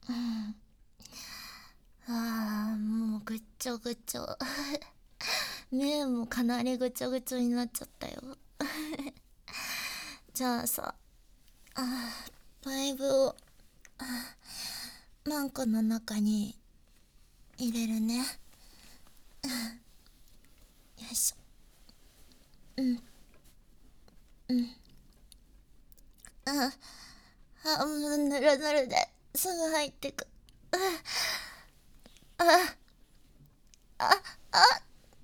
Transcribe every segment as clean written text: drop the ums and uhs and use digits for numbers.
うん。ああ、もうぐっちょぐちょ。目もかなりぐちょぐちょになっちゃったよ。じゃあさ、パイプをマンコの中に入れるね。よいしょ。うん、うん。もうぬるぬるですぐ入ってく。あ、あ、あ、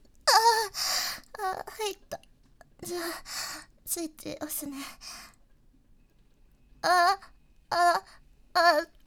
入った。じゃあ、スイッチ押すね。あ、あ、あ、